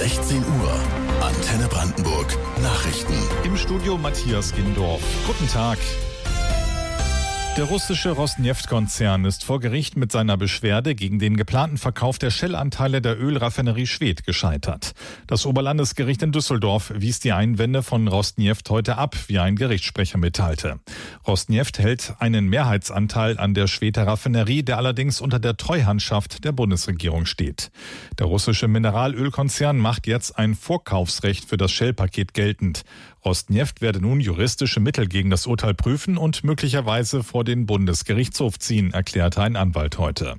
16 Uhr. Antenne Brandenburg. Nachrichten. Im Studio Matthias Gindorf. Guten Tag. Der russische Rosneft-Konzern ist vor Gericht mit seiner Beschwerde gegen den geplanten Verkauf der Shell-Anteile der Ölraffinerie Schwedt gescheitert. Das Oberlandesgericht in Düsseldorf wies die Einwände von Rosneft heute ab, wie ein Gerichtssprecher mitteilte. Rosneft hält einen Mehrheitsanteil an der Schwedter Raffinerie, der allerdings unter der Treuhandschaft der Bundesregierung steht. Der russische Mineralölkonzern macht jetzt ein Vorkaufsrecht für das Shell-Paket geltend. Rosneft werde nun juristische Mittel gegen das Urteil prüfen und möglicherweise vor den Bundesgerichtshof ziehen, erklärte ein Anwalt heute.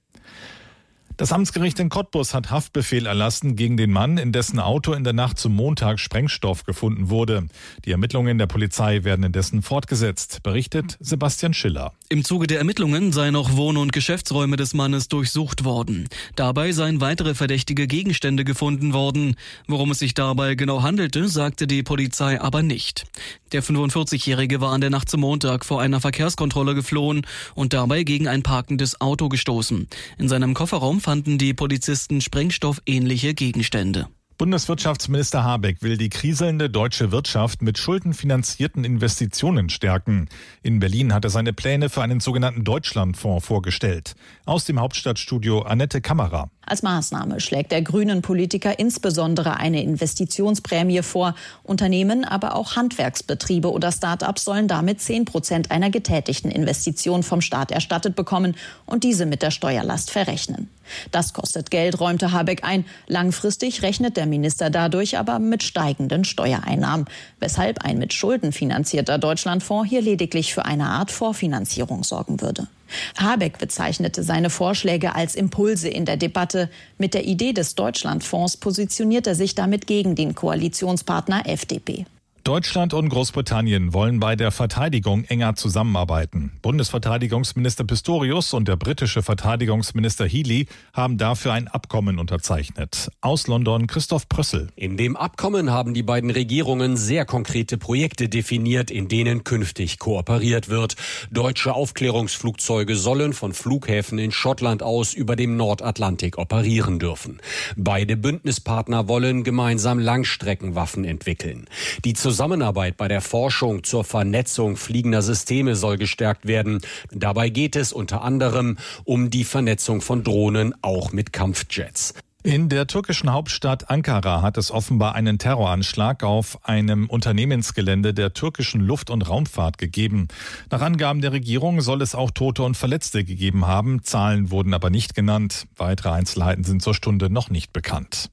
Das Amtsgericht in Cottbus hat Haftbefehl erlassen gegen den Mann, in dessen Auto in der Nacht zum Montag Sprengstoff gefunden wurde. Die Ermittlungen der Polizei werden indessen fortgesetzt, berichtet Sebastian Schiller. Im Zuge der Ermittlungen seien auch Wohn- und Geschäftsräume des Mannes durchsucht worden. Dabei seien weitere verdächtige Gegenstände gefunden worden. Worum es sich dabei genau handelte, sagte die Polizei aber nicht. Der 45-Jährige war an der Nacht zum Montag vor einer Verkehrskontrolle geflohen und dabei gegen ein parkendes Auto gestoßen. In seinem Kofferraum fanden die Polizisten sprengstoffähnliche Gegenstände. Bundeswirtschaftsminister Habeck will die kriselnde deutsche Wirtschaft mit schuldenfinanzierten Investitionen stärken. In Berlin hat er seine Pläne für einen sogenannten Deutschlandfonds vorgestellt. Aus dem Hauptstadtstudio Annette Kammerer. Als Maßnahme schlägt der Grünen-Politiker insbesondere eine Investitionsprämie vor. Unternehmen, aber auch Handwerksbetriebe oder Start-ups sollen damit 10% einer getätigten Investition vom Staat erstattet bekommen und diese mit der Steuerlast verrechnen. Das kostet Geld, räumte Habeck ein. Langfristig rechnet der Minister dadurch aber mit steigenden Steuereinnahmen, weshalb ein mit Schulden finanzierter Deutschlandfonds hier lediglich für eine Art Vorfinanzierung sorgen würde. Habeck bezeichnete seine Vorschläge als Impulse in der Debatte. Mit der Idee des Deutschlandfonds positioniert er sich damit gegen den Koalitionspartner FDP. Deutschland und Großbritannien wollen bei der Verteidigung enger zusammenarbeiten. Bundesverteidigungsminister Pistorius und der britische Verteidigungsminister Healey haben dafür ein Abkommen unterzeichnet. Aus London Christoph Prössel. In dem Abkommen haben die beiden Regierungen sehr konkrete Projekte definiert, in denen künftig kooperiert wird. Deutsche Aufklärungsflugzeuge sollen von Flughäfen in Schottland aus über dem Nordatlantik operieren dürfen. Beide Bündnispartner wollen gemeinsam Langstreckenwaffen entwickeln. Die Zusammenarbeit bei der Forschung zur Vernetzung fliegender Systeme soll gestärkt werden. Dabei geht es unter anderem um die Vernetzung von Drohnen, auch mit Kampfjets. In der türkischen Hauptstadt Ankara hat es offenbar einen Terroranschlag auf einem Unternehmensgelände der türkischen Luft- und Raumfahrt gegeben. Nach Angaben der Regierung soll es auch Tote und Verletzte gegeben haben. Zahlen wurden aber nicht genannt. Weitere Einzelheiten sind zur Stunde noch nicht bekannt.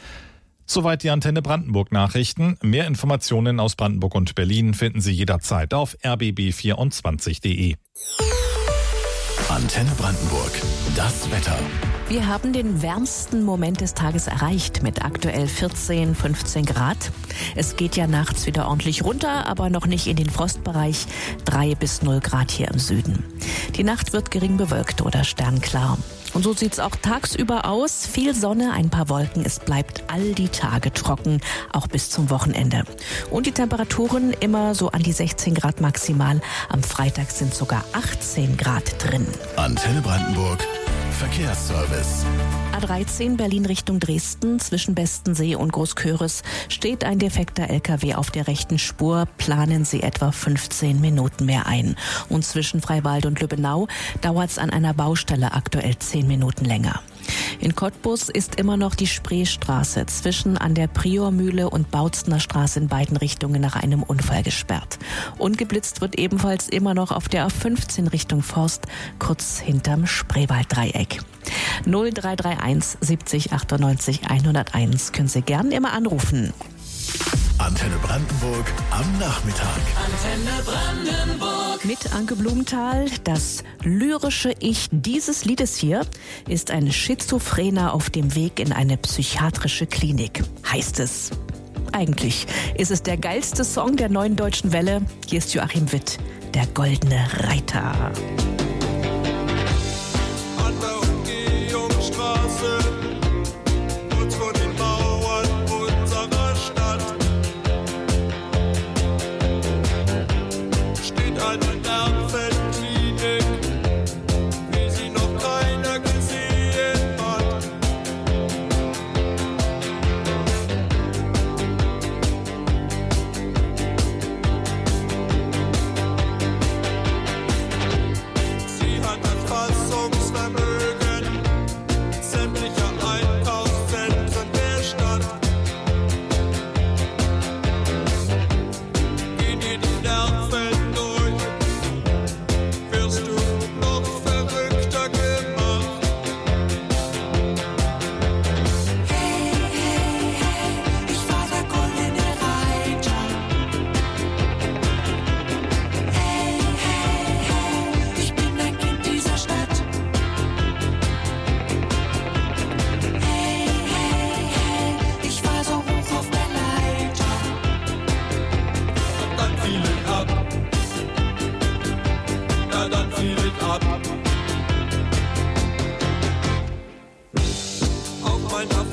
Soweit die Antenne Brandenburg Nachrichten. Mehr Informationen aus Brandenburg und Berlin finden Sie jederzeit auf rbb24.de. Antenne Brandenburg. Das Wetter. Wir haben den wärmsten Moment des Tages erreicht mit aktuell 14, 15 Grad. Es geht ja nachts wieder ordentlich runter, aber noch nicht in den Frostbereich. 3 bis 0 Grad hier im Süden. Die Nacht wird gering bewölkt oder sternklar. Und so sieht's auch tagsüber aus. Viel Sonne, ein paar Wolken. Es bleibt all die Tage trocken, auch bis zum Wochenende. Und die Temperaturen immer so an die 16 Grad maximal. Am Freitag sind sogar 18 Grad drin. Antenne Brandenburg. Verkehrsservice. A13 Berlin Richtung Dresden zwischen Bestensee und Großköris steht ein defekter LKW auf der rechten Spur. Planen Sie etwa 15 Minuten mehr ein. Und zwischen Freiwald und Lübbenau dauert es an einer Baustelle aktuell 10 Minuten länger. In Cottbus ist immer noch die Spreestraße zwischen an der Priormühle und Bautzner Straße in beiden Richtungen nach einem Unfall gesperrt. Und geblitzt wird ebenfalls immer noch auf der A15 Richtung Forst, kurz hinterm Spreewalddreieck. 0331 70 98 101 können Sie gern immer anrufen. Antenne Brandenburg am Nachmittag. Antenne Brandenburg. Mit Anke Blumenthal. Das lyrische Ich dieses Liedes hier ist ein Schizophrener auf dem Weg in eine psychiatrische Klinik, heißt es. Eigentlich ist es der geilste Song der neuen deutschen Welle. Hier ist Joachim Witt, der Goldene Reiter. An der Umgehungsstraße, kurz vor den Mauern unserer Stadt, steht eine Nervenklinik, wie sie noch keiner gesehen hat.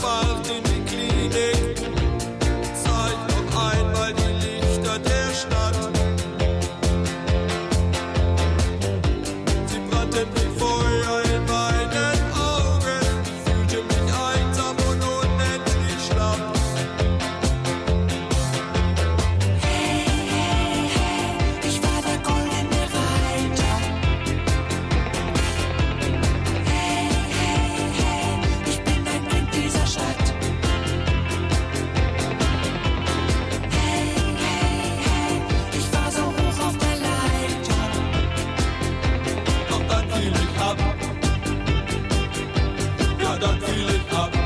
Fahrt in die Klinik. Zeig noch einmal die Lichter der Stadt. Sie brannten wie Feuer in meinen Augen. Ich fühlte mich einsam und unendlich schlapp. Ich war der goldene Reiter. Ich bin ein Kind dieser Stadt. Ich war so hoch auf der Leiter. Doch dann fiel ich ab. Ja, dann fiel ich ab.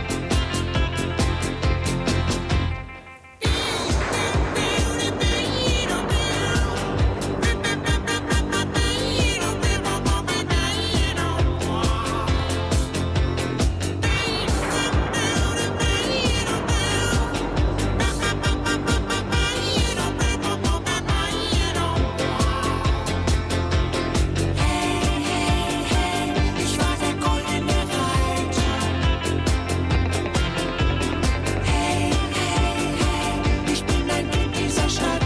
Ich war der goldene Reiter. Ich bin ein Kind dieser Stadt.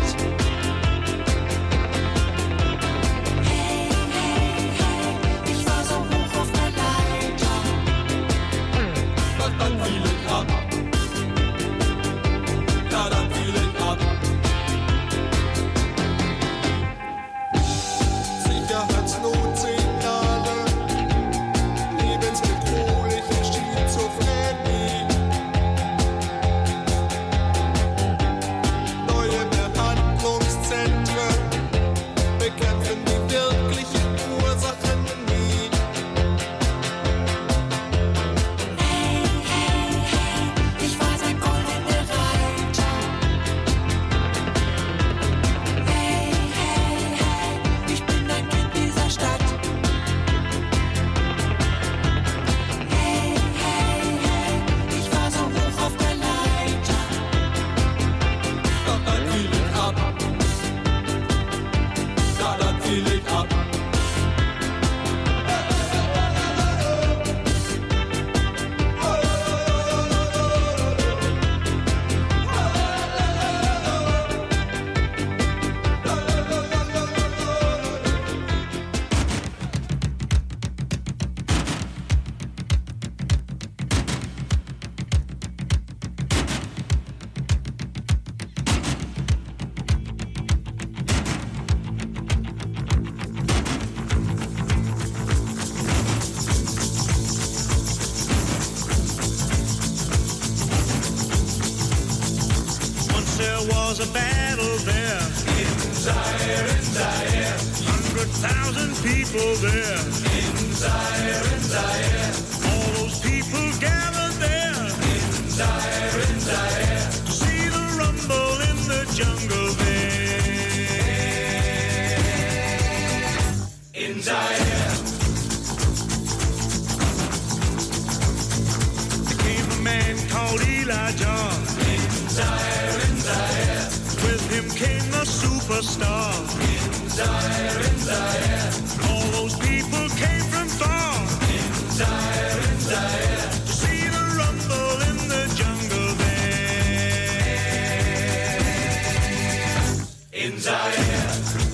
Ich war so hoch auf der Leiter. Doch dann fiel ich ab. Ja, dann fiel ich ab. Sicherheitsnotsignale, lebensbedrohliche Schizophrenie. Neue Behandlungszentren bekämpfen die wirklichen Ursachen nie. Ich war der goldene Reiter. Ich bin ein Kind dieser Stadt. Ich war so hoch auf der Leiter. Doch dann fiel ich ab. Ja, dann fiel ich ab. Once there was a battle there. In Zaire, in Zaire. 100,000 people there. In Zaire, in Zaire. All those people gathered there. In Zaire, in Zaire. To see the rumble in the jungle there. In Zaire. There came a man called Elijah. In Zaire, in Zaire. With him came the superstar. In Zaire, in Zaire. All those people came from far. In Zaire, in Zaire. To see the rumble in the jungle there. In Zaire.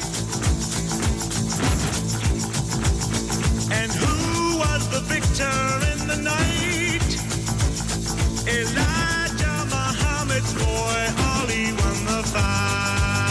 And who was the victor in the night? Elijah Muhammad's boy, Ali won the fight.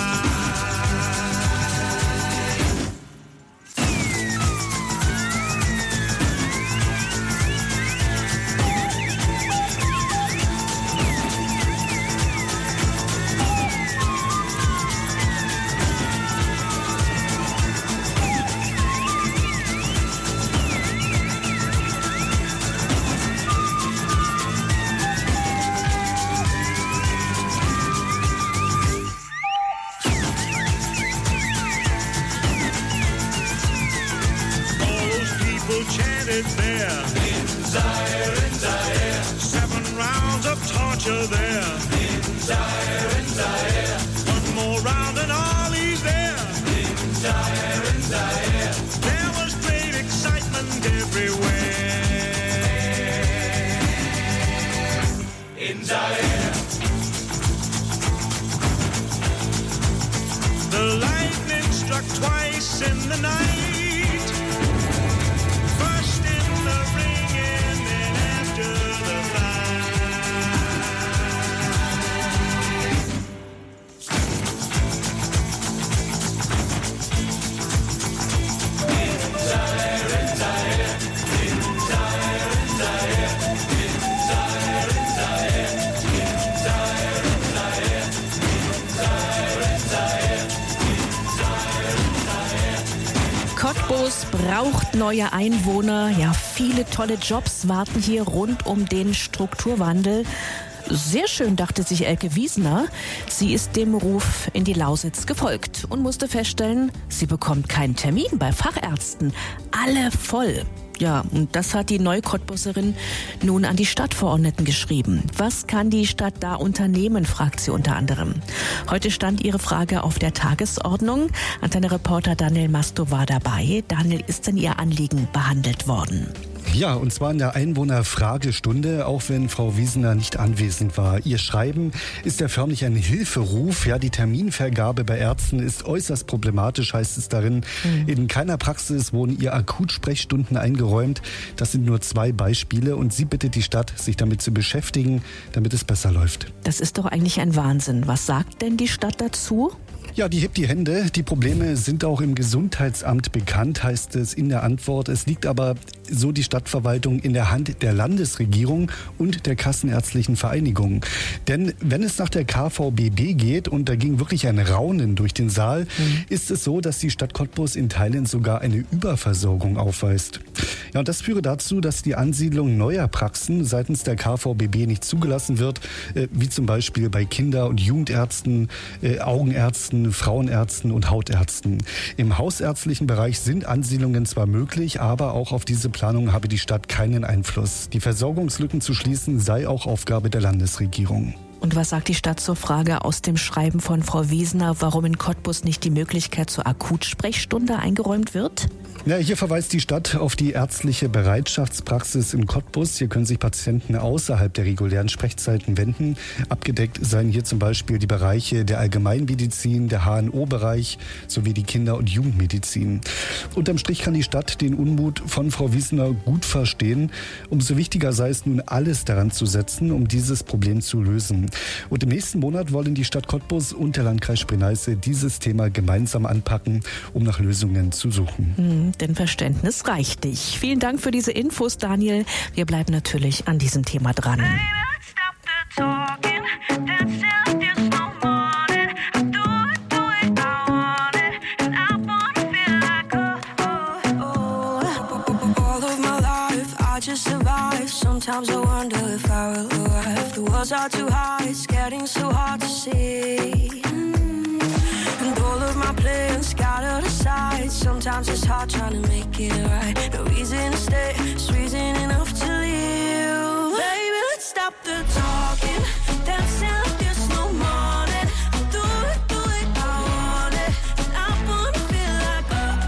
Chanted there. In Zaire, in Zaire. 7 rounds of torture there. In Zaire, in Zaire. One more round and Ali's there. In Zaire, in Zaire. There was great excitement everywhere. twice in the night. First in the ring and then after the fight. Cottbus braucht neue Einwohner. Ja, viele tolle Jobs warten hier rund um den Strukturwandel. Sehr schön, dachte sich Elke Wiesner. Sie ist dem Ruf in die Lausitz gefolgt und musste feststellen, sie bekommt keinen Termin bei Fachärzten. Alle voll. Ja, und das hat die Neu-Cottbuserin nun an die Stadtverordneten geschrieben. Was kann die Stadt da unternehmen, fragt sie unter anderem. Heute stand ihre Frage auf der Tagesordnung. Antenne-Reporter Daniel Masto war dabei. Daniel, ist denn Ihr Anliegen behandelt worden? Ja, und zwar in der Einwohnerfragestunde, auch wenn Frau Wiesner nicht anwesend war. Ihr Schreiben ist ja förmlich ein Hilferuf. Ja, die Terminvergabe bei Ärzten ist äußerst problematisch, heißt es darin. In keiner Praxis wurden ihr Akutsprechstunden eingeräumt. Das sind nur 2 Beispiele und sie bittet die Stadt, sich damit zu beschäftigen, damit es besser läuft. Das ist doch eigentlich ein Wahnsinn. Was sagt denn die Stadt dazu? Ja, die hebt die Hände. Die Probleme sind auch im Gesundheitsamt bekannt, heißt es in der Antwort. Es liegt aber, so die Stadtverwaltung, in der Hand der Landesregierung und der Kassenärztlichen Vereinigung. Denn wenn es nach der KVBB geht, und da ging wirklich ein Raunen durch den Saal, ist es so, dass die Stadt Cottbus in Teilen sogar eine Überversorgung aufweist. Ja, und das führe dazu, dass die Ansiedlung neuer Praxen seitens der KVBB nicht zugelassen wird, wie zum Beispiel bei Kinder- und Jugendärzten, Augenärzten, Frauenärzten und Hautärzten. Im hausärztlichen Bereich sind Ansiedlungen zwar möglich, aber auch auf diese Planung habe die Stadt keinen Einfluss. Die Versorgungslücken zu schließen sei auch Aufgabe der Landesregierung. Und was sagt die Stadt zur Frage aus dem Schreiben von Frau Wiesner, warum in Cottbus nicht die Möglichkeit zur Akutsprechstunde eingeräumt wird? Ja, hier verweist die Stadt auf die ärztliche Bereitschaftspraxis in Cottbus. Hier können sich Patienten außerhalb der regulären Sprechzeiten wenden. Abgedeckt seien hier zum Beispiel die Bereiche der Allgemeinmedizin, der HNO-Bereich sowie die Kinder- und Jugendmedizin. Unterm Strich kann die Stadt den Unmut von Frau Wiesner gut verstehen. Umso wichtiger sei es nun, alles daran zu setzen, um dieses Problem zu lösen. Und im nächsten Monat wollen die Stadt Cottbus und der Landkreis Spree-Neiße dieses Thema gemeinsam anpacken, um nach Lösungen zu suchen. Denn Verständnis reicht nicht. Vielen Dank für diese Infos, Daniel. Wir bleiben natürlich an diesem Thema dran. Sometimes I wonder if I will arrive. The words are too high, it's getting so hard to see. And all of my plans scattered aside. Sometimes it's hard trying to make it right. No reason to stay, it's reason enough to leave. Baby, let's stop the talking, dancing like there's no morning. Do it, I want it. And I wanna feel like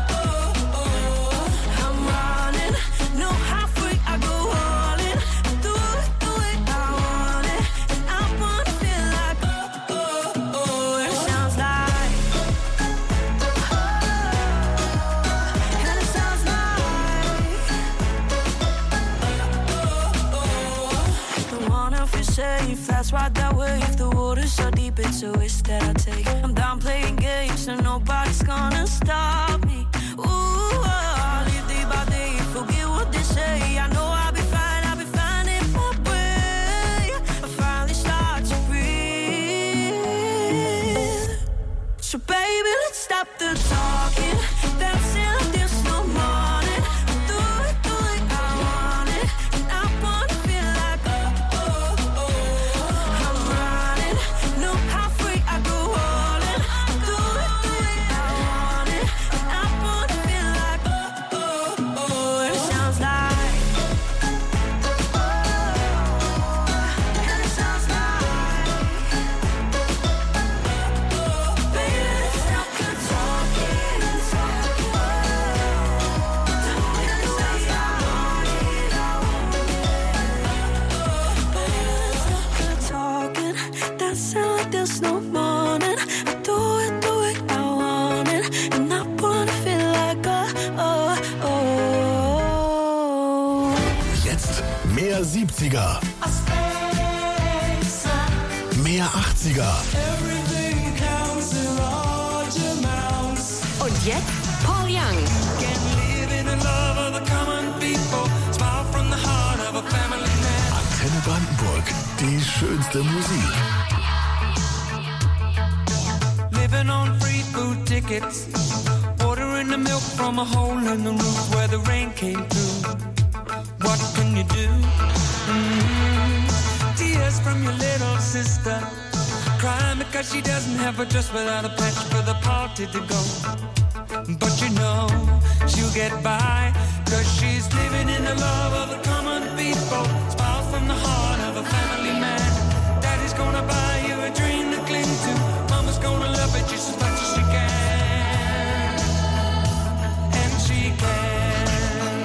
I'm running. Know how free I go all in. Do it, I want it. And I wanna feel like and it sounds like and it sounds like don't wanna feel safe. That's right that way. If the water's so deep, it's a risk that I take. I'm done playing games, so nobody's gonna stop me. Ooh, I'll live day by day. Forget what they say. I know I'll be fine in my way. I finally start to breathe. So baby, let's stop the talking, dancing like there's no morning. Do it, I want it. And I wanna feel like I'm running. Know how free I go all in. Do it, I want it. And I wanna feel like jetzt mehr 70er, mehr 80er. Und jetzt Paul Young. Antenne Brandenburg, die schönste Musik. Living on free food tickets, ordering the milk from a hole in the roof where the rain came through. What can you do? Tears from your little sister, crying because she doesn't have a dress without a patch for the party to go. But you know she'll get by, cause she's living in the love of the common people. Smiles from the heart of a family man. Daddy's gonna buy you a dream to cling to. Mama's gonna love it just as much as she can. And she can.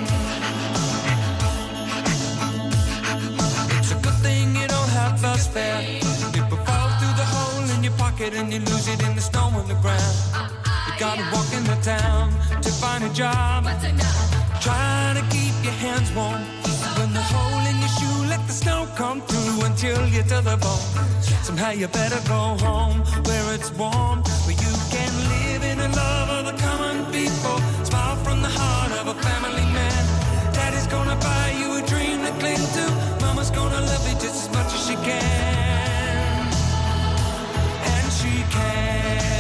It's a good thing you don't have bus fare. People fall through the hole in your pocket and you lose it in the snow on the ground. You gotta walk in the town to find a job. Trying to keep your hands warm. When the hole in your shoe, let the snow come through until you're to the bone. Somehow you better go home where it's warm, where you can live in the love of the common people. Smile from the heart of a family man. Daddy's gonna buy you a dream to cling to. Mama's gonna love you just as much as she can. And she can.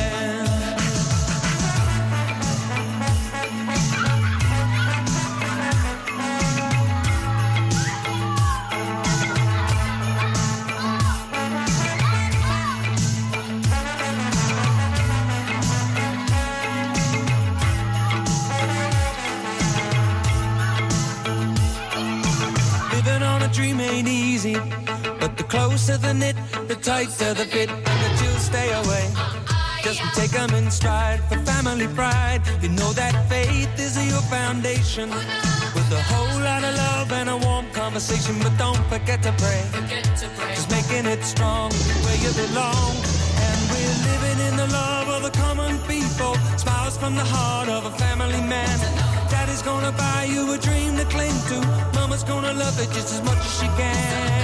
Dream ain't easy, but the closer the knit, the tighter the fit, and the chills stay away. Just take them in stride for family pride. You know that faith is your foundation, with a whole lot of love and a warm conversation. But don't forget to pray, just making it strong where you belong. And we're living in the love of the common people. Smiles from the heart of a family man. Daddy's gonna buy you a dream to cling to. Mama's gonna love it just as much as she can.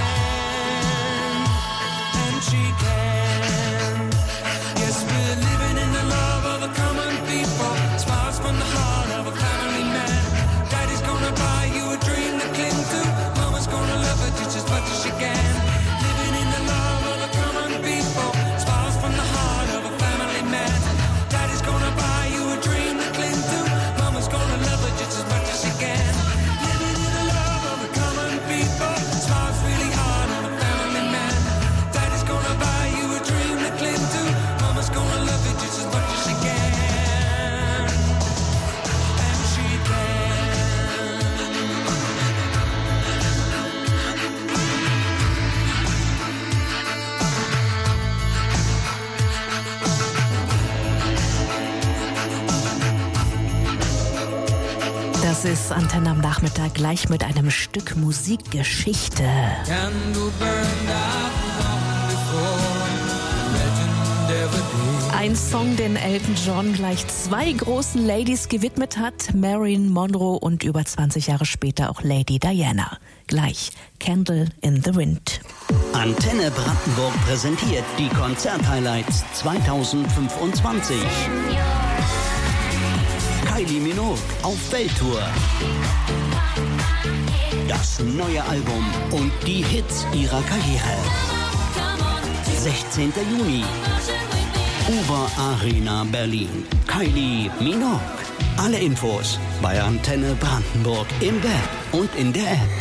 And she can. Yes, we're living in the love of the common people. Smiles from the heart of a family man. Daddy's gonna buy you a dream to cling to. Mama's gonna love it just as much as she can. Living in the love of the common people. Smiles from the heart of a family man. Daddy's gonna buy you a dream to cling to. Mama's gonna love it just as much as she can. Living in the love of the common people. Smiles really hard on a family man. Daddy's gonna buy you a dream to cling to. Mama's gonna love it just as much as she can. And she Das ist Antenne am Nachmittag gleich mit einem Stück Musikgeschichte. Ein Song, den Elton John gleich zwei großen Ladies gewidmet hat, Marilyn Monroe und über 20 Jahre später auch Lady Diana. Gleich Candle in the Wind. Antenne Brandenburg präsentiert die Konzerthighlights 2025. Kylie Minogue auf Welttour. Das neue Album und die Hits ihrer Karriere. 16. Juni. Uber Arena Berlin. Kylie Minogue. Alle Infos bei Antenne Brandenburg im Web und in der App.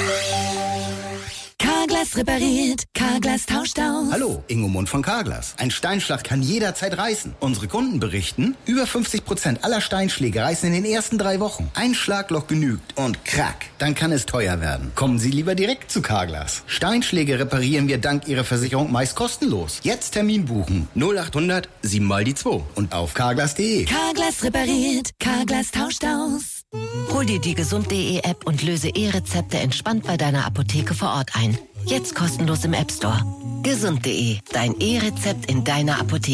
Carglass repariert, Carglass tauscht aus. Hallo, Ingo Mund von Carglass. Ein Steinschlag kann jederzeit reißen. Unsere Kunden berichten, über 50% aller Steinschläge reißen in den ersten 3 Wochen. Ein Schlagloch genügt und krack, dann kann es teuer werden. Kommen Sie lieber direkt zu Carglass. Steinschläge reparieren wir dank Ihrer Versicherung meist kostenlos. Jetzt Termin buchen. 0800 7 mal die 2 und auf carglass.de. Carglass repariert, Carglass tauscht aus. Hol dir die gesund.de App und löse E-Rezepte entspannt bei deiner Apotheke vor Ort ein. Jetzt kostenlos im App Store. Gesund.de, dein E-Rezept in deiner Apotheke.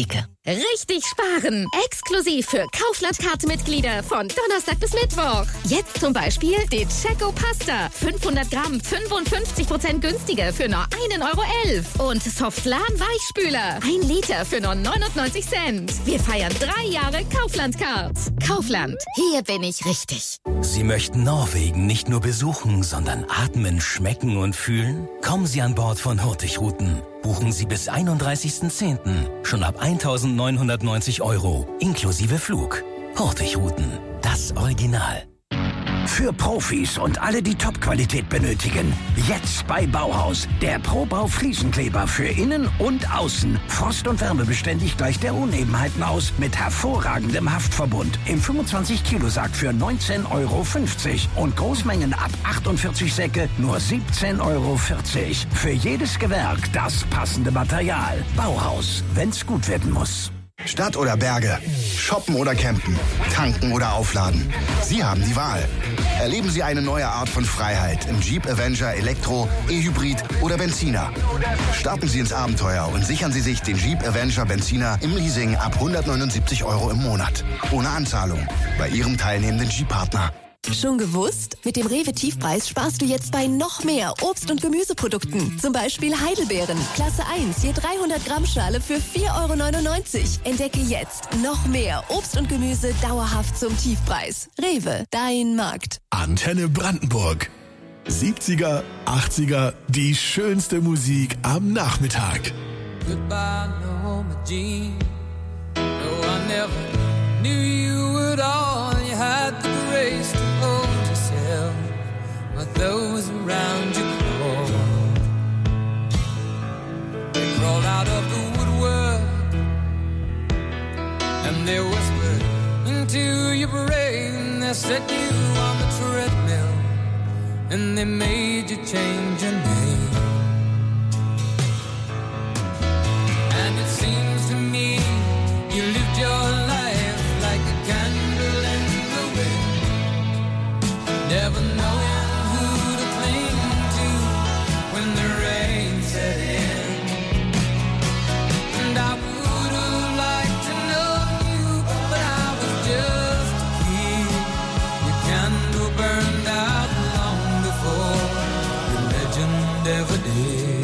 Richtig sparen. Exklusiv für Kaufland-Kartenmitglieder von Donnerstag bis Mittwoch. Jetzt zum Beispiel die Cecco Pasta. 500 Gramm, 55% günstiger für nur 1,11 €. Und Softlan Weichspüler. 1 Liter für nur 99 Cent. Wir feiern 3 Jahre Kaufland-Card. Kaufland. Hier bin ich richtig. Sie möchten Norwegen nicht nur besuchen, sondern atmen, schmecken und fühlen? Kommen Sie an Bord von Hurtigruten. Buchen Sie bis 31.10. schon ab 1.990 € inklusive Flug. Hurtigruten, das Original. Für Profis und alle, die Top-Qualität benötigen. Jetzt bei Bauhaus. Der Pro-Bau Fliesenkleber für Innen und Außen. Frost- und Wärmebeständig gleicht der Unebenheiten aus mit hervorragendem Haftverbund. Im 25-Kilo-Sack für 19,50 € und Großmengen ab 48 Säcke nur 17,40 €. Für jedes Gewerk das passende Material. Bauhaus, wenn's gut werden muss. Stadt oder Berge, shoppen oder campen, tanken oder aufladen. Sie haben die Wahl. Erleben Sie eine neue Art von Freiheit im Jeep Avenger Elektro, E-Hybrid oder Benziner. Starten Sie ins Abenteuer und sichern Sie sich den Jeep Avenger Benziner im Leasing ab 179 € im Monat. Ohne Anzahlung bei Ihrem teilnehmenden Jeep-Partner. Schon gewusst? Mit dem Rewe Tiefpreis sparst du jetzt bei noch mehr Obst- und Gemüseprodukten. Zum Beispiel Heidelbeeren, Klasse 1, je 300 Gramm Schale für 4,99 €. Entdecke jetzt noch mehr Obst und Gemüse dauerhaft zum Tiefpreis. Rewe, dein Markt. Antenne Brandenburg. 70er, 80er, die schönste Musik am Nachmittag. Goodbye, Norma Jean. No, I never knew you at all. You had the grace to hold yourself, but those around you crawled. They crawled out of the woodwork, and they whispered into your brain. They set you on the treadmill, and they made you change your name. And it seems to me you lived your life like a candle in the wind, never knowing who to cling to when the rain set in. And I would have liked to know you, but I was just a kid. Your candle burned out long before your legend ever did.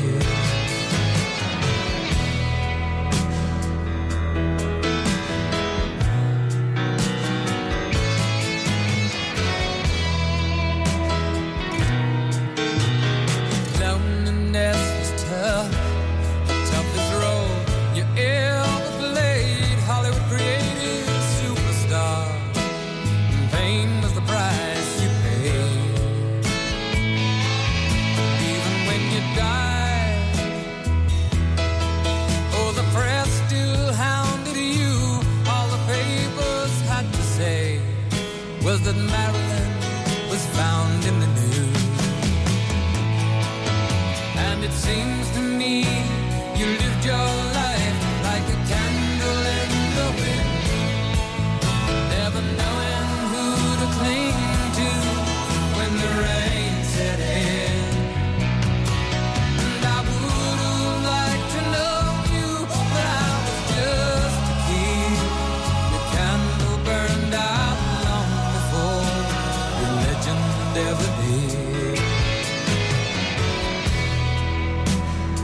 That Marilyn was found in the news. And it seems to me you lived your life like a candle in the wind, never knowing who to cling to when the rain set in. And I would have liked to know you, but I was just a kid. Your candle burned out never did.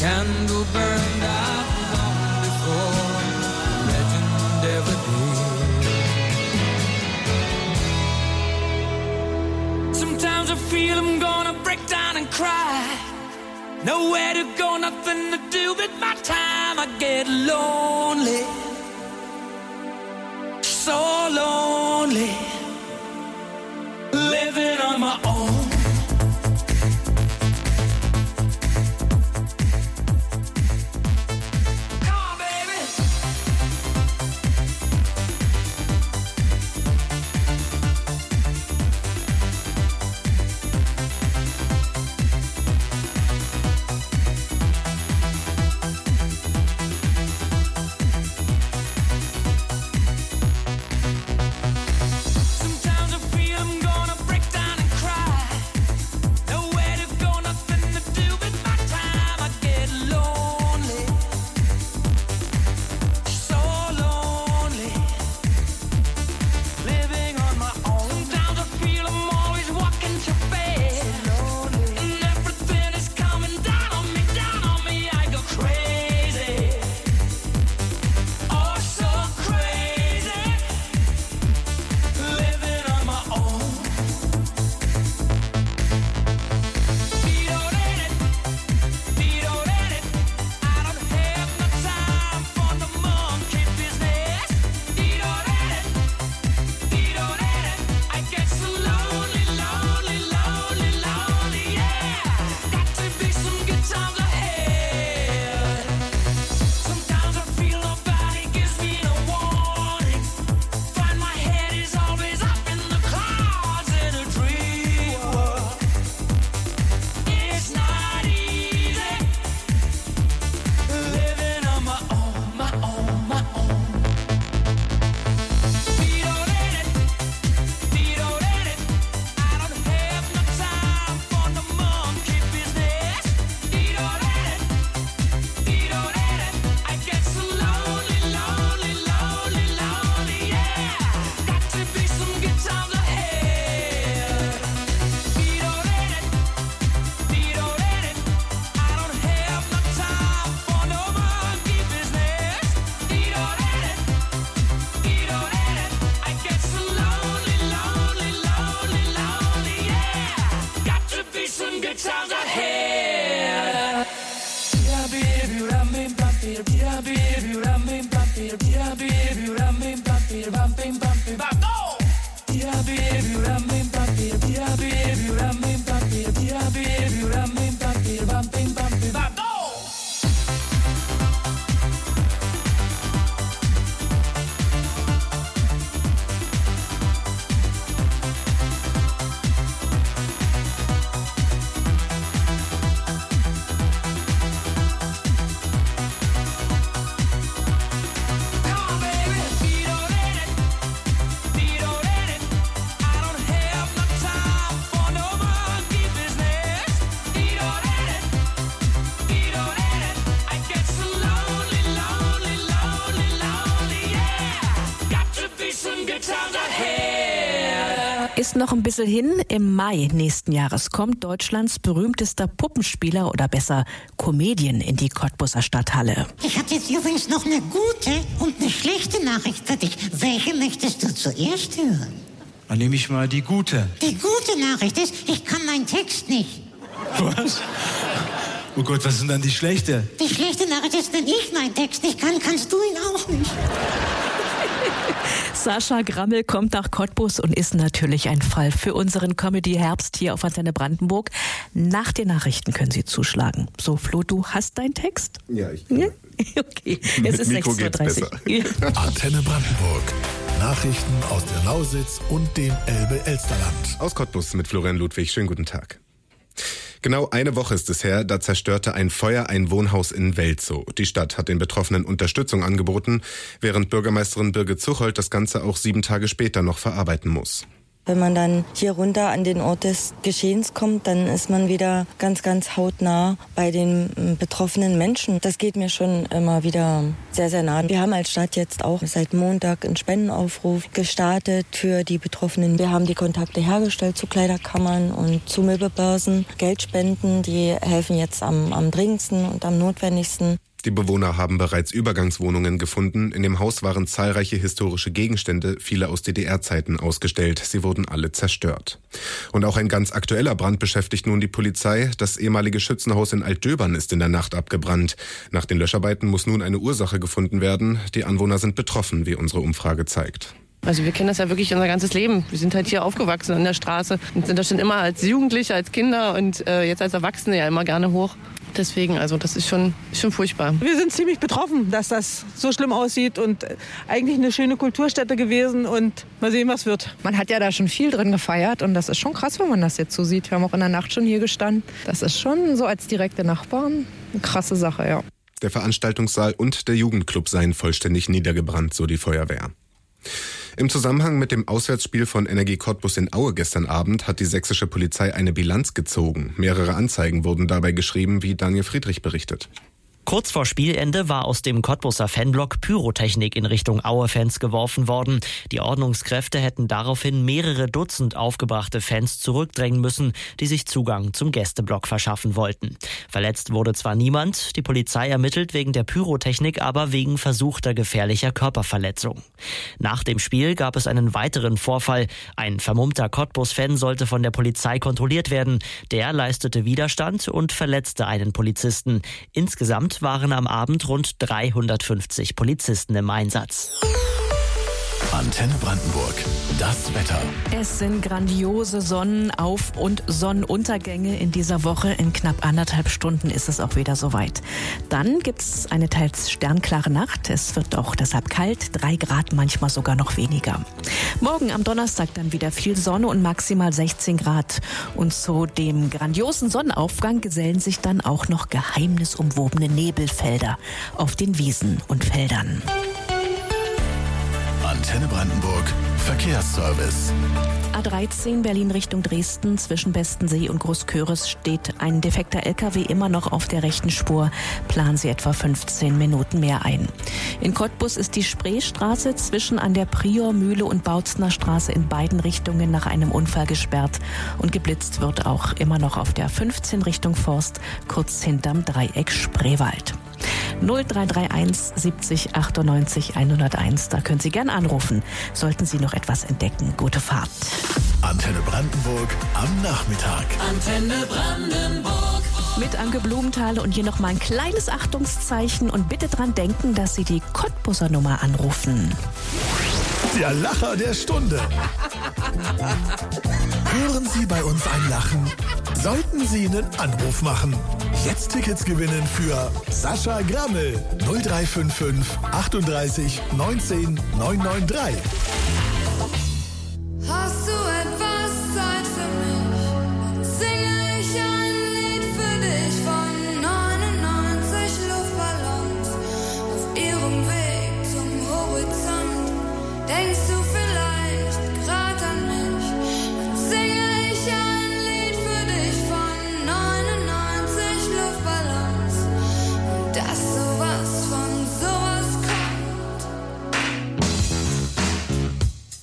candle burned out long before legend ever did. Sometimes I feel I'm gonna break down and cry. Nowhere to go, nothing to do with my time. I get lonely, so lonely, living on my own. Ist noch ein bisschen hin. Im Mai nächsten Jahres kommt Deutschlands berühmtester Puppenspieler oder besser Comedian in die Cottbuser Stadthalle. Ich habe jetzt übrigens noch eine gute und eine schlechte Nachricht für dich. Welche möchtest du zuerst hören? Dann nehme ich mal die gute. Die gute Nachricht ist, ich kann meinen Text nicht. Was? Oh Gott, was ist denn dann die schlechte? Die schlechte Nachricht ist, wenn ich meinen Text nicht kann, kannst du ihn auch nicht. Sascha Grammel kommt nach Cottbus und ist natürlich ein Fall für unseren Comedy-Herbst hier auf Antenne Brandenburg. Nach den Nachrichten können Sie zuschlagen. So, Flo, du hast deinen Text? Ja, ich kann. Ja? Okay, es ist 6:30 Uhr. Antenne Brandenburg. Nachrichten aus der Lausitz und dem Elbe-Elsterland. Aus Cottbus mit Florian Ludwig. Schönen guten Tag. Genau eine Woche ist es her, da zerstörte ein Feuer ein Wohnhaus in Welzow. Die Stadt hat den Betroffenen Unterstützung angeboten, während Bürgermeisterin Birgit Zuchold das Ganze auch 7 Tage später noch verarbeiten muss. Wenn man dann hier runter an den Ort des Geschehens kommt, dann ist man wieder ganz, ganz hautnah bei den betroffenen Menschen. Das geht mir schon immer wieder sehr, sehr nah. Wir haben als Stadt jetzt auch seit Montag einen Spendenaufruf gestartet für die Betroffenen. Wir haben die Kontakte hergestellt zu Kleiderkammern und zu Möbelbörsen. Geldspenden, die helfen jetzt am dringendsten und am notwendigsten. Die Bewohner haben bereits Übergangswohnungen gefunden. In dem Haus waren zahlreiche historische Gegenstände, viele aus DDR-Zeiten, ausgestellt. Sie wurden alle zerstört. Und auch ein ganz aktueller Brand beschäftigt nun die Polizei. Das ehemalige Schützenhaus in Altdöbern ist in der Nacht abgebrannt. Nach den Löscharbeiten muss nun eine Ursache gefunden werden. Die Anwohner sind betroffen, wie unsere Umfrage zeigt. Also wir kennen das ja wirklich unser ganzes Leben. Wir sind halt hier aufgewachsen an der Straße und sind da schon immer als Jugendliche, als Kinder und jetzt als Erwachsene ja immer gerne hoch. Deswegen, also das ist schon furchtbar. Wir sind ziemlich betroffen, dass das so schlimm aussieht und eigentlich eine schöne Kulturstätte gewesen und mal sehen, was wird. Man hat ja da schon viel drin gefeiert und das ist schon krass, wenn man das jetzt so sieht. Wir haben auch in der Nacht schon hier gestanden. Das ist schon so als direkte Nachbarn eine krasse Sache, ja. Der Veranstaltungssaal und der Jugendclub seien vollständig niedergebrannt, so die Feuerwehr. Im Zusammenhang mit dem Auswärtsspiel von Energie Cottbus in Aue gestern Abend hat die sächsische Polizei eine Bilanz gezogen. Mehrere Anzeigen wurden dabei geschrieben, wie Daniel Friedrich berichtet. Kurz vor Spielende war aus dem Cottbuser Fanblock Pyrotechnik in Richtung Aue-Fans geworfen worden. Die Ordnungskräfte hätten daraufhin mehrere Dutzend aufgebrachte Fans zurückdrängen müssen, die sich Zugang zum Gästeblock verschaffen wollten. Verletzt wurde zwar niemand, die Polizei ermittelt wegen der Pyrotechnik, aber wegen versuchter gefährlicher Körperverletzung. Nach dem Spiel gab es einen weiteren Vorfall. Ein vermummter Cottbus-Fan sollte von der Polizei kontrolliert werden. Der leistete Widerstand und verletzte einen Polizisten. Insgesamt waren am Abend rund 350 Polizisten im Einsatz. Antenne Brandenburg. Das Wetter. Es sind grandiose Sonnenauf- und Sonnenuntergänge in dieser Woche. In knapp 1,5 Stunden ist es auch wieder soweit. Dann gibt es eine teils sternklare Nacht. Es wird auch deshalb kalt, 3 Grad, manchmal sogar noch weniger. Morgen am Donnerstag dann wieder viel Sonne und maximal 16 Grad. Und zu dem grandiosen Sonnenaufgang gesellen sich dann auch noch geheimnisumwobene Nebelfelder auf den Wiesen und Feldern. Antenne Brandenburg. Verkehrsservice. A13 Berlin Richtung Dresden zwischen Bestensee und Großköris steht ein defekter LKW immer noch auf der rechten Spur. Planen Sie etwa 15 Minuten mehr ein. In Cottbus ist die Spreestraße zwischen an der Priormühle und Bautzner Straße in beiden Richtungen nach einem Unfall gesperrt. Und geblitzt wird auch immer noch auf der 15 Richtung Forst, kurz hinterm Dreieck Spreewald. 0331 70 98 101. Da können Sie gern anrufen. Sollten Sie noch etwas entdecken. Gute Fahrt. Antenne Brandenburg am Nachmittag. Antenne Brandenburg. Mit Anke Blumenthal und hier noch mal ein kleines Achtungszeichen und bitte dran denken, dass Sie die Cottbuser Nummer anrufen. Der Lacher der Stunde. Hören Sie bei uns ein Lachen? Sollten Sie einen Anruf machen. Jetzt Tickets gewinnen für Sascha Grammel 0355 38 19 993. Hast du etwas Zeit für mich? Singe ich ein Lied für dich von 99 Luftballons auf ihrem Weg zum Horizont. Denkst du vielleicht grad an mich? Dann singe ich ein Lied für dich von 99 Luftballons und dass sowas von sowas kommt.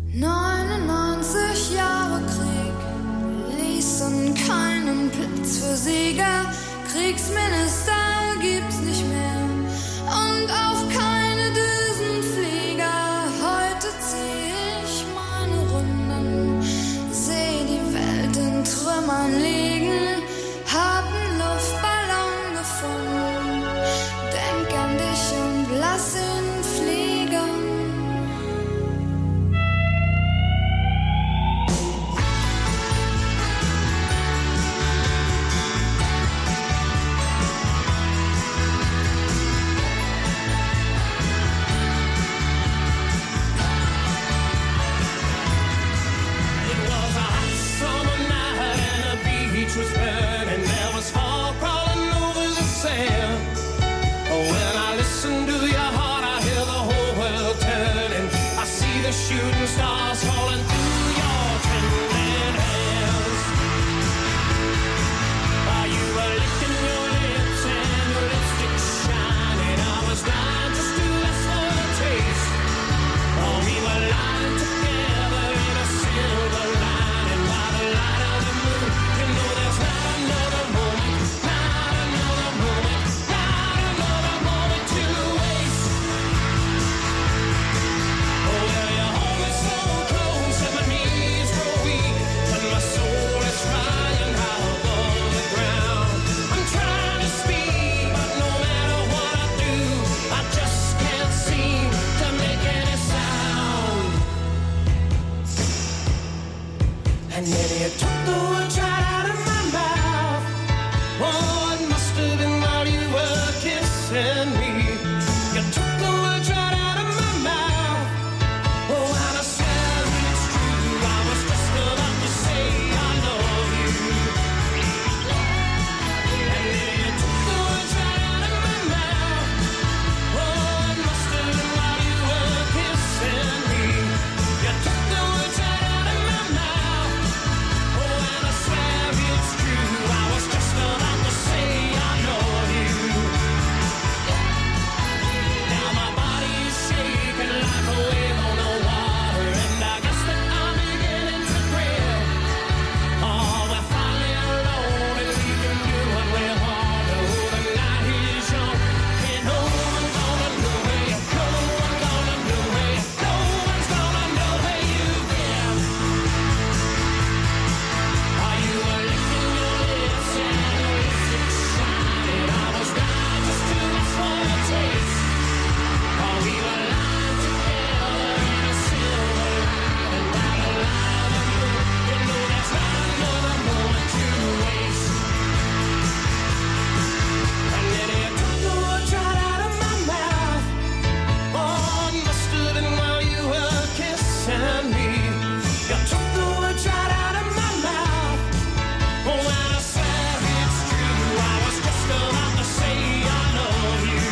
99 Jahre Krieg ließen keinen Platz für Sieger. Kriegsminister gibt's nicht mehr und auch keine Düsenflieger. Heute zieh ich meine Runden, seh die Welt in Trümmern liegen, hab 'n Luftballon gefunden, denk an dich und lass ihn fliegen. Was burning, there was fog crawling over the sand. Oh, when I listen to your heart, I hear the whole world turning. I see the shooting stars falling through your trembling hands. While you were licking your lips and your lipstick shining, I was dying just to ask for a taste. Oh, we were lying together in a silver lining by the light of the moon. You know there's not another moment, not another moment, not another moment to waste. Oh, well, you hold me so close and my knees grow weak, but my soul is flying high above the ground. I'm trying to speak, but no matter what I do, I just can't seem to make any sound. And then you took the words right out of my mouth. Oh, it must have been while you were kissing me. You took the words right out of my mouth. Oh, and I swear it's true. I was just about to say I love you. And then you took the words right out of my mouth. Oh, it must have been while you were kissing me. You took the words right out of my mouth. Oh, and I swear it's true. I was just about to say I love you. Now my body is shaking like a wave on the water, and I guess that I'm beginning to thrill. Oh, we're finally alone, and we can do what we want. Oh, the night is young, and no one's gonna know where you go. No one's gonna know where you go. No one's gonna know where you've been. Are you licking your lips and your lipstick shining? I was dying just to ask for a taste. Oh, we were lying together in a silver lining by the light of the moon. You know there's not another moment to waste. And then you took the words right out of my mouth. Oh, it must have been while you were kissing me. You took the words right out of my mouth. Oh, and I swear it's true. I was just about to say I love you.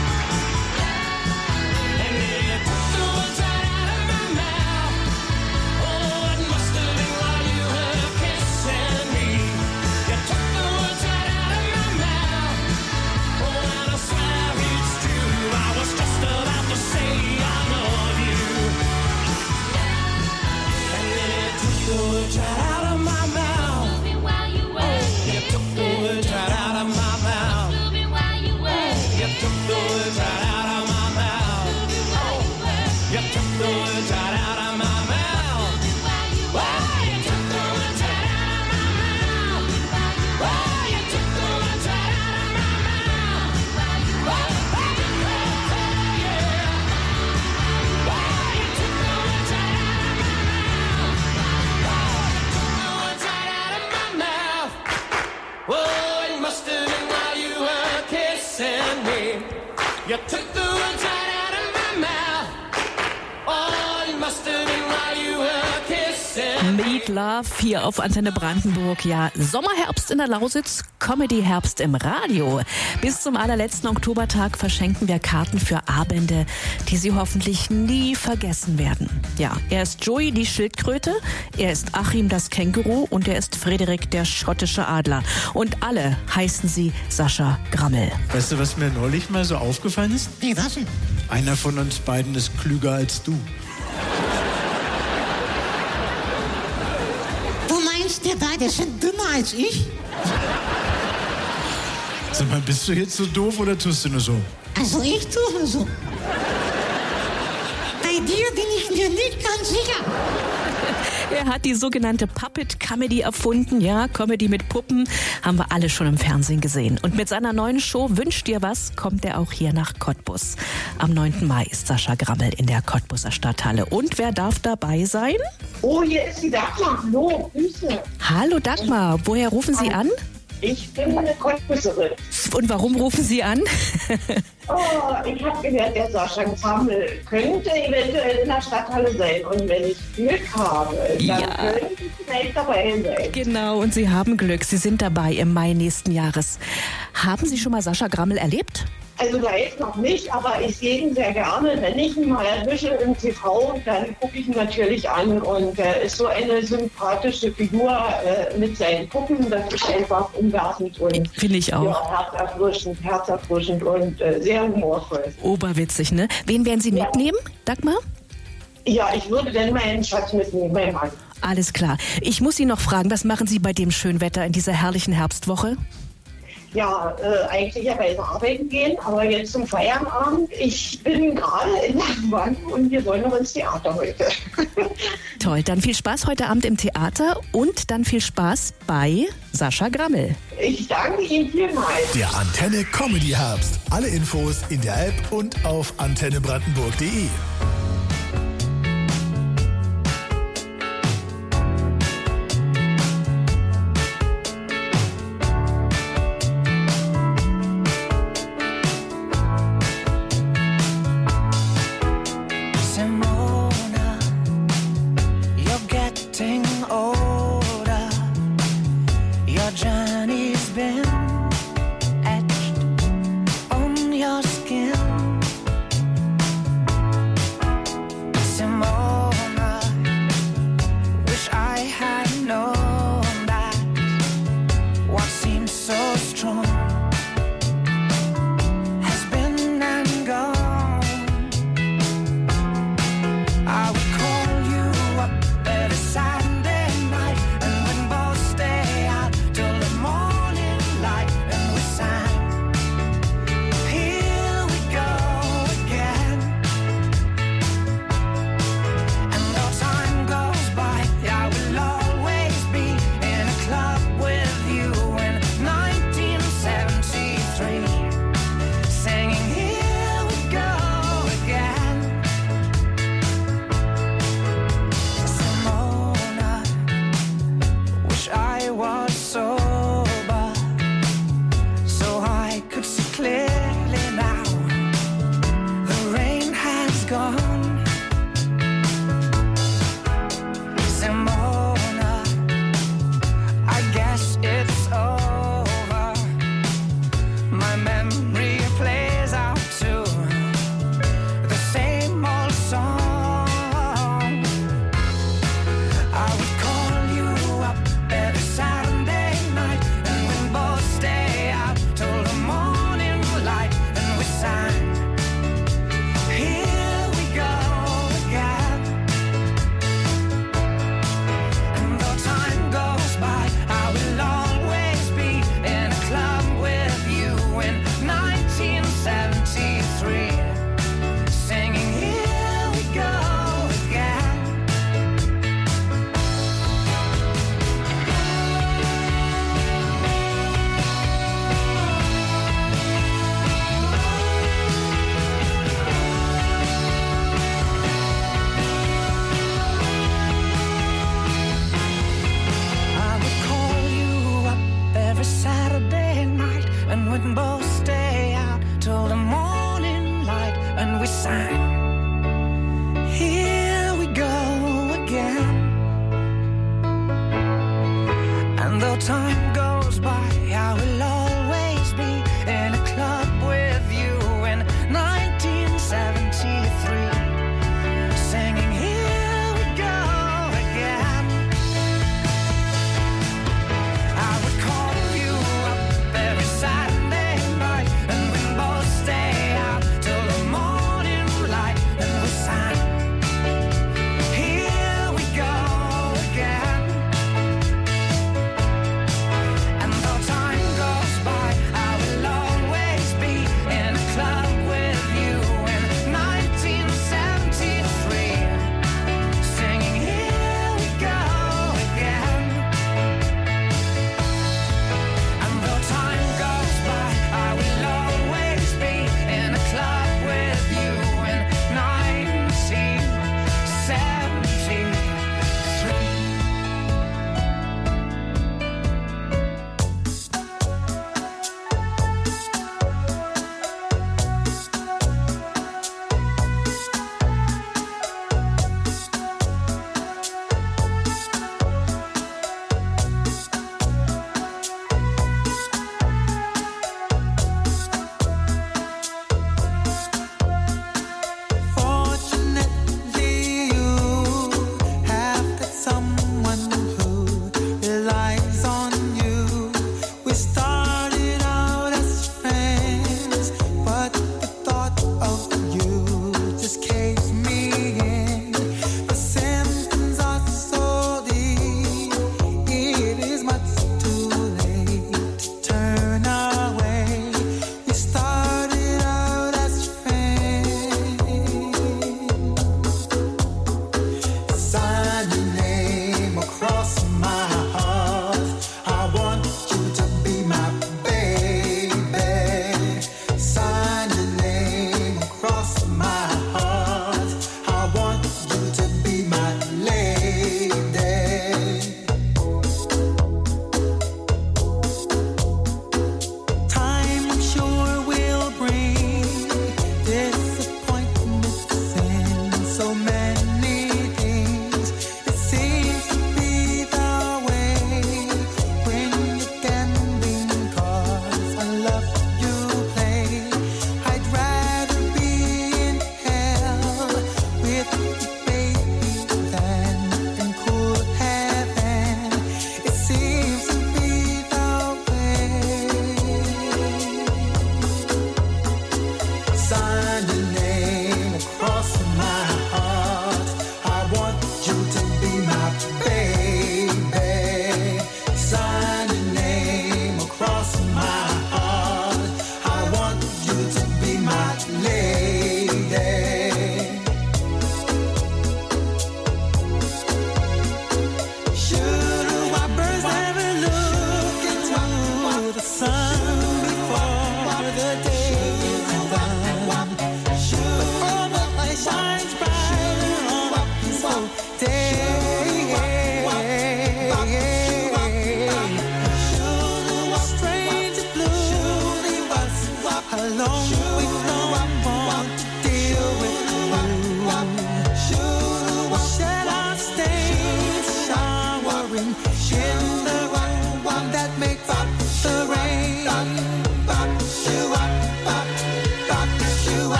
And then you took the words right out of my mouth. Oh, it must have been while you were kissing me. You took the words right out of my mouth. Oh, and I swear it's true. I was just about to say I love you. And then you took the words right out of my mouth. You took the words right out of my mouth. You took the words right out of my mouth. You took the words right out of my mouth. You took the words right out of my mouth. You took the words right out of my mouth. You took the words right out of my mouth. Oh, it must have been while you were kissing me. You took the words right out of my mouth. Oh, it must have been while you were kissing me. Meat Love hier auf Antenne Brandenburg. Ja, Sommerherbst in der Lausitz, Comedy-Herbst im Radio. Bis zum allerletzten Oktobertag verschenken wir Karten für Abende, die Sie hoffentlich nie vergessen werden. Ja, er ist Joey, die Schildkröte, er ist Achim, das Känguru und er ist Frederik, der schottische Adler. Und alle heißen sie Sascha Grammel. Weißt du, was mir neulich mal so aufgefallen ist? Wie, was denn? Einer von uns beiden ist klüger als du. ihr beide sind dümmer als ich? Sag mal, bist du jetzt so doof oder tust du nur so? Also ich tue so. Bei dir bin ich mir nicht ganz sicher. Er hat die sogenannte Puppet Comedy erfunden. Ja, Comedy mit Puppen haben wir alle schon im Fernsehen gesehen. Und mit seiner neuen Show Wünsch dir was kommt er auch hier nach Cottbus. Am 9. Mai ist Sascha Grammel in der Cottbuser Stadthalle. Und wer darf dabei sein? Oh, hier ist die Dagmar. Hallo, Grüße. Hallo Dagmar, woher rufen Sie an? Ich bin eine Cottbuserin. Und warum rufen Sie an? Oh, ich habe gehört, der Sascha Grammel könnte eventuell in der Stadthalle sein. Und wenn ich Glück habe, dann könnte ich vielleicht dabei sein. Genau, und Sie haben Glück. Sie sind dabei im Mai nächsten Jahres. Haben Sie schon mal Sascha Grammel erlebt? Also da jetzt noch nicht, aber ich sehe ihn sehr gerne. Wenn ich ihn mal erwische im TV, dann gucke ich ihn natürlich an. Und er ist so eine sympathische Figur mit seinen Puppen. Das ist einfach umwerfend und finde ich auch. Ja, herzerfrischend und sehr humorvoll. Oberwitzig, ne? Wen werden Sie mitnehmen, Dagmar? Ja, ich würde dann meinen Schatz mitnehmen, meinen Mann. Alles klar. Ich muss Sie noch fragen, was machen Sie bei dem schönen Wetter in dieser herrlichen Herbstwoche? Ja, eigentlich ja bei Arbeiten gehen, aber jetzt zum Feierabend. Ich bin gerade in der Bank und wir wollen noch ins Theater heute. Toll, dann viel Spaß heute Abend im Theater und dann viel Spaß bei Sascha Grammel. Ich danke Ihnen vielmals. Der Antenne Comedy Herbst. Alle Infos in der App und auf antennebrandenburg.de.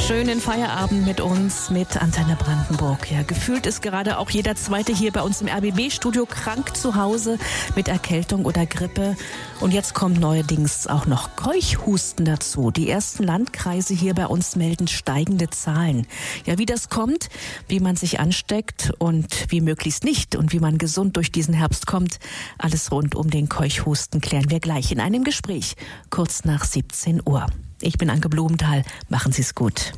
Schönen Feierabend mit uns, mit Antenne Brandenburg. Ja, gefühlt ist gerade auch jeder Zweite hier bei uns im RBB-Studio krank zu Hause mit Erkältung oder Grippe. Und jetzt kommt neuerdings auch noch Keuchhusten dazu. Die ersten Landkreise hier bei uns melden steigende Zahlen. Ja, wie das kommt, wie man sich ansteckt und wie möglichst nicht und wie man gesund durch diesen Herbst kommt, alles rund um den Keuchhusten klären wir gleich in einem Gespräch, kurz nach 17 Uhr. Ich bin Anke Blumenthal. Machen Sie es gut.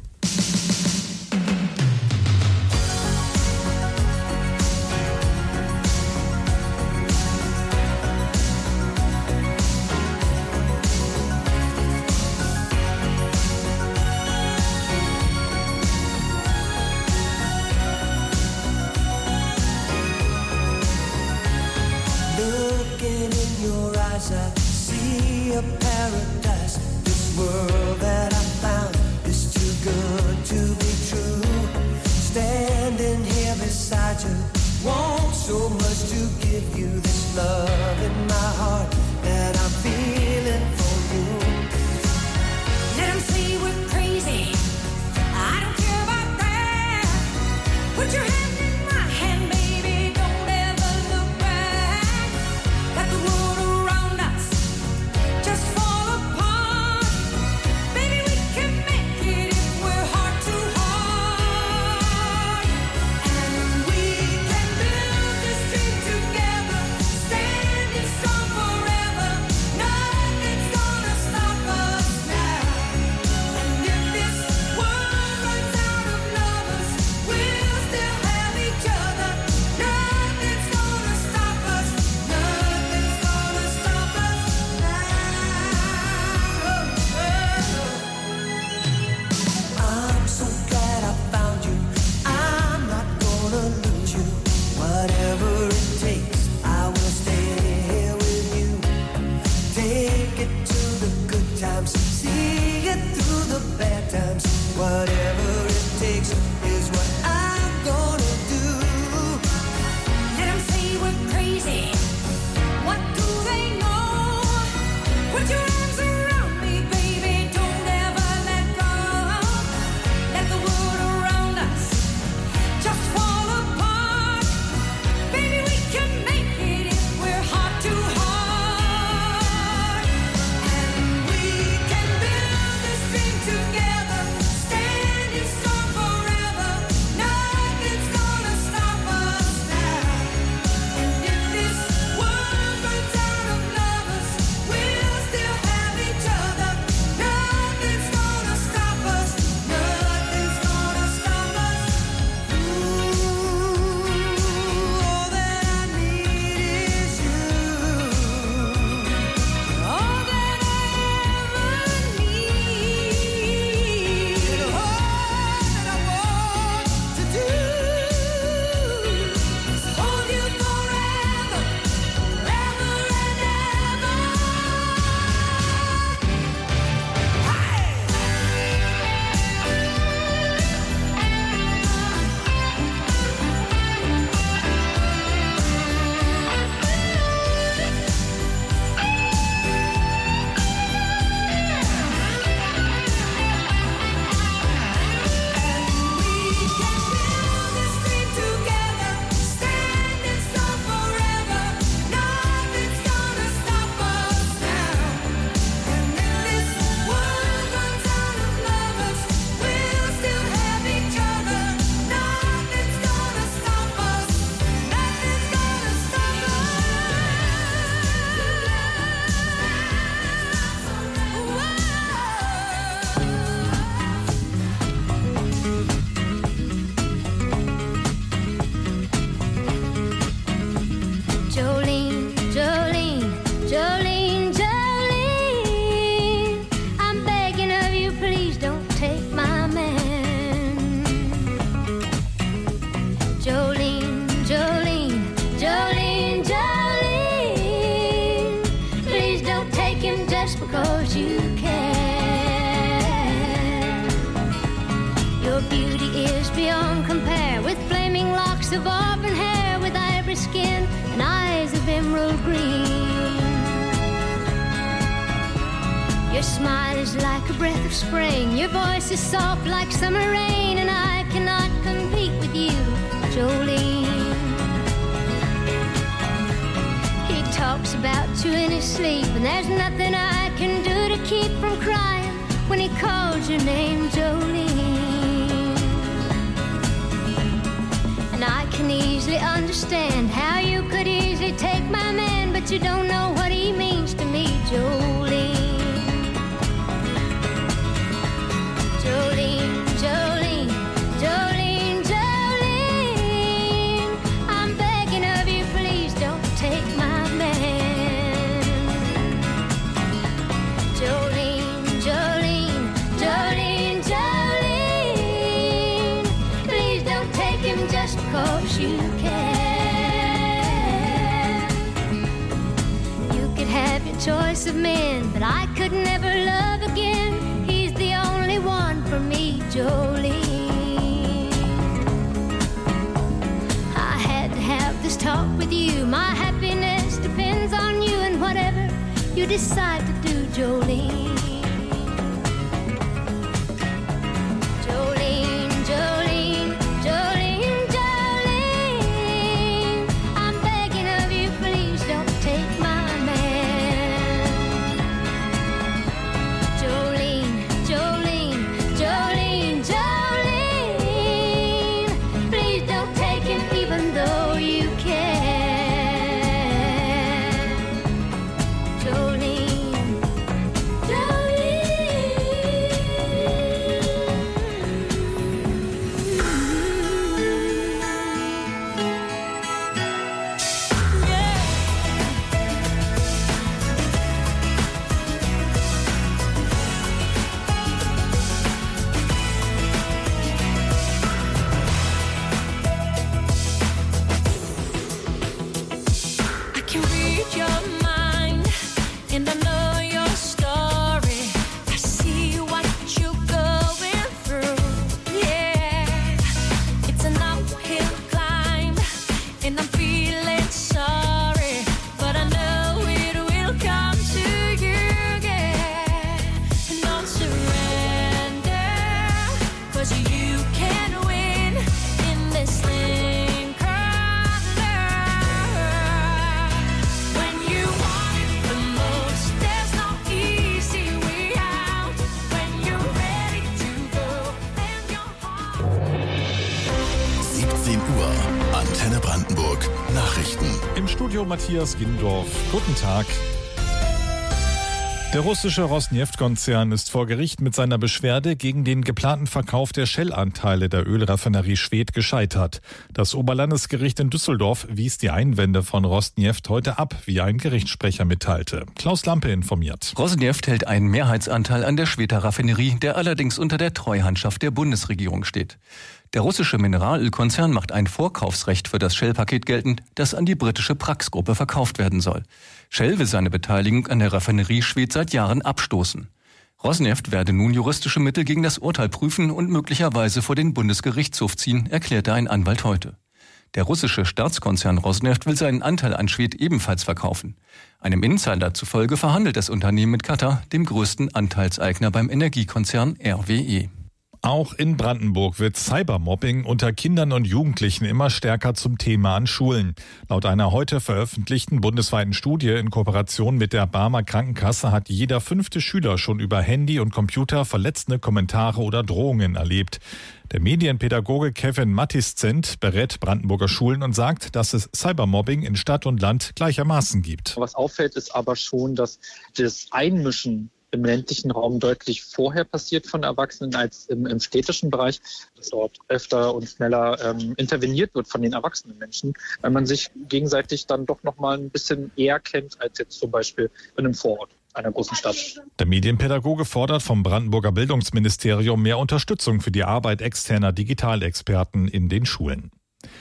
Looking in your eyes, I see a paradise. This world that I found is too good to be true. Standing here beside you, want so much to give you this love in my heart that I'm feeling for you. Let 'em say we're crazy. I don't care about that. Put your hand in my hand, baby. Don't ever look back. Let the world around us just fall apart. Baby, we can make it if we're heart to heart. And we can build this dream together, standing strong forever. Nothing's gonna stop us now. And if this world runs out of lovers, we'll still have each other. Nothing's gonna stop us. Nothing's gonna stop us now. I'm so glad I found you. I'm not gonna lose you. Whatever it takes, I will stay here with you. Take it to the good times, see it through the bad times. Whatever it takes is what I'm gonna do. Let 'em say we're crazy. What do they know? Put your arms around me, baby. Don't ever let go. Let the world around us just fall apart. Baby, we can make it if we're heart to heart. And we can build this dream together, standing strong forever. Nothing's gonna stop us now. And if this world runs out of lovers, we'll still have each other. Nothing's gonna stop us. Nothing's gonna stop us. All that I need is you. All that I ever need. And all that I want to do is hold you forever, forever and ever. This dream together, standing strong forever. Nothing's gonna stop us now. And if this world runs out of lovers, we'll still have each other. Nothing's gonna stop us. Nothing's gonna stop Jolene, Jolene, Jolene, Jolene, I'm begging of you, please don't take my man. Jolene, Jolene, Jolene, Jolene, please don't take him just because you can. Your beauty is beyond compare, with flaming locks of auburn hair, with ivory skin and eyes of emerald green. Your smile is like a breath of spring. Your voice is soft like summer rain. And I cannot compete with you, Jolene. He talks about you in his sleep, and there's nothing I can do to keep from crying when he calls your name, Jolene. And I can easily understand how you could easily take my man, but you don't know what he means to me, Jolene. Jolene, Jolene, Jolene, Jolene, I'm begging of you, please don't take my man. Jolene, Jolene, Jolene, Jolene, please don't take him just because you can. You could have your choice of men, but I could never love again. He's the only one for me, Jolene. I had to have this talk with you. My happiness depends on you, and whatever you decide to do, Jolene. Jolene, Jolene, Jolene, Jolene, I'm begging of you, please don't take my man. Jolene, Jolene, Jolene, Jolene, please don't take him even though you can. Jolene, I can read your mind, and I know your story. I see what you're going through. Yeah, it's an uphill climb, and I'm feeling sorry, but I know it will come to you. Yeah, and don't surrender, 'cause you can win in this thing called love. When you want it the most, there's no easy way out. When you're ready to go, and your 17 Uhr, Antenne Brandenburg, Nachrichten. Im Studio Matthias Gindorf. Guten Tag. Der russische Rosneft-Konzern ist vor Gericht mit seiner Beschwerde gegen den geplanten Verkauf der Shell-Anteile der Ölraffinerie Schwedt gescheitert. Das Oberlandesgericht in Düsseldorf wies die Einwände von Rosneft heute ab, wie ein Gerichtssprecher mitteilte. Klaus Lampe informiert. Rosneft hält einen Mehrheitsanteil an der Schwedter Raffinerie, der allerdings unter der Treuhandschaft der Bundesregierung steht. Der russische Mineralölkonzern macht ein Vorkaufsrecht für das Shell-Paket geltend, das an die britische Prax-Gruppe verkauft werden soll. Shell will seine Beteiligung an der Raffinerie Schwedt seit Jahren abstoßen. Rosneft werde nun juristische Mittel gegen das Urteil prüfen und möglicherweise vor den Bundesgerichtshof ziehen, erklärte ein Anwalt heute. Der russische Staatskonzern Rosneft will seinen Anteil an Schwedt ebenfalls verkaufen. Einem Insider zufolge verhandelt das Unternehmen mit Qatar, dem größten Anteilseigner beim Energiekonzern RWE. Auch in Brandenburg wird Cybermobbing unter Kindern und Jugendlichen immer stärker zum Thema an Schulen. Laut einer heute veröffentlichten bundesweiten Studie in Kooperation mit der Barmer Krankenkasse hat jeder 5. Schüler schon über Handy und Computer verletzende Kommentare oder Drohungen erlebt. Der Medienpädagoge Kevin Mattiscent berät Brandenburger Schulen und sagt, dass es Cybermobbing in Stadt und Land gleichermaßen gibt. Was auffällt, ist aber schon, dass das Einmischen im ländlichen Raum deutlich vorher passiert von Erwachsenen als im städtischen Bereich, dass dort öfter und schneller interveniert wird von den erwachsenen Menschen, weil man sich gegenseitig dann doch noch mal ein bisschen eher kennt als jetzt zum Beispiel in einem Vorort einer großen Stadt. Der Medienpädagoge fordert vom Brandenburger Bildungsministerium mehr Unterstützung für die Arbeit externer Digitalexperten in den Schulen.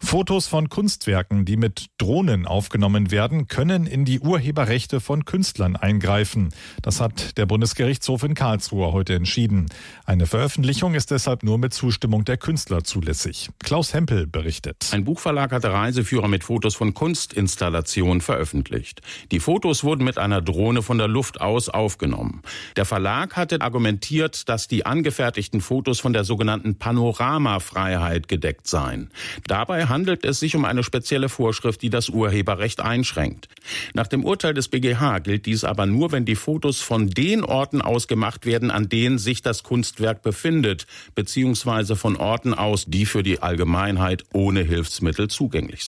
Fotos von Kunstwerken, die mit Drohnen aufgenommen werden, können in die Urheberrechte von Künstlern eingreifen. Das hat der Bundesgerichtshof in Karlsruhe heute entschieden. Eine Veröffentlichung ist deshalb nur mit Zustimmung der Künstler zulässig. Klaus Hempel berichtet. Ein Buchverlag hatte Reiseführer mit Fotos von Kunstinstallationen veröffentlicht. Die Fotos wurden mit einer Drohne von der Luft aus aufgenommen. Der Verlag hatte argumentiert, dass die angefertigten Fotos von der sogenannten Panoramafreiheit gedeckt seien. Dabei handelt es sich um eine spezielle Vorschrift, die das Urheberrecht einschränkt. Nach dem Urteil des BGH gilt dies aber nur, wenn die Fotos von den Orten aus gemacht werden, an denen sich das Kunstwerk befindet, beziehungsweise von Orten aus, die für die Allgemeinheit ohne Hilfsmittel zugänglich sind.